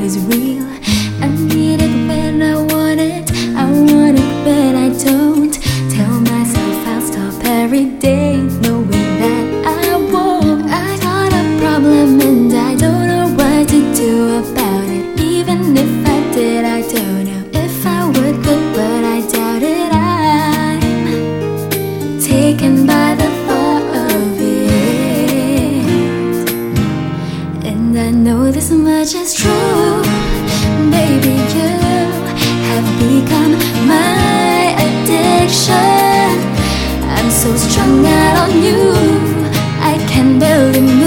is real. I need it when I want it, I want it when I don't. Tell myself I'll stop every day, knowing that I won't. I got a problem and I don't know what to do about it. Even if I did, I don't know if I would, but I doubt it. I'm taken by the thought of it, and I know this much is true. Baby, you have become my addiction. I'm so strung out on you, I can barely move.